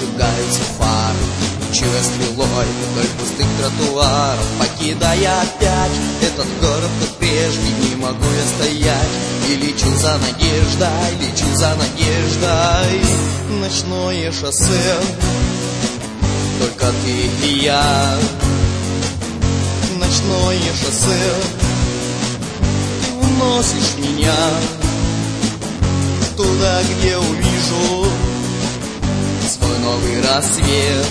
зажигаются фары. Чуя стрелой вдоль пустых тротуаров, покидая опять этот город, как прежде, не могу я стоять. И лечу за надеждой, лечу за надеждой. Ночное шоссе, только ты и я. Ночное шоссе, ты уносишь меня туда, где увижу свой новый рассвет.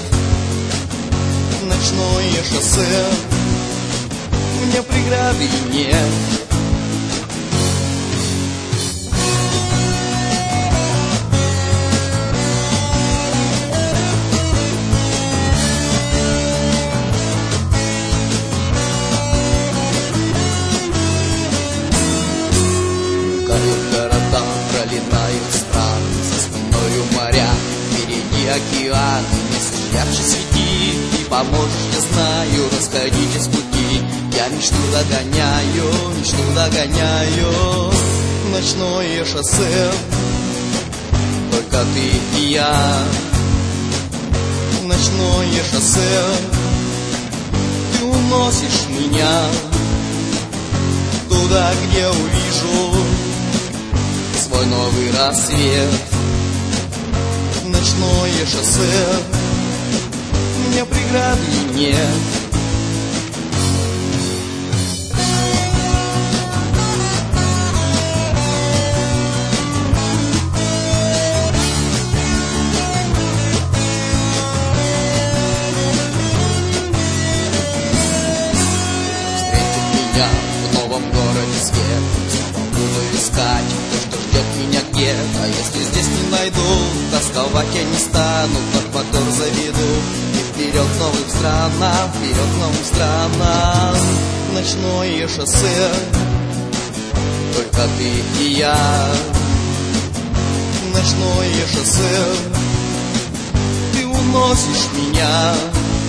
Ночное шоссе, мне преграды нет. Города, пролетают страны, за спиною моря, впереди океан, месяц ярче светит, и поможешь, я знаю, расходитесь пути. Я мечту догоняю, ночное шоссе, только ты и я. Ночное шоссе, ты уносишь меня туда, где увижу свой новый рассвет. Ночное шоссе, мне преграды нет. Встретит меня в новом городе свет, буду искать то, что ждет меня где-то. Если здесь не найду, тосковать я не стану, вновь мотор заведу и вперед к новым странам, вперед к новым странам. Ночное шоссе, только ты и я. Ночное шоссе, ты уносишь меня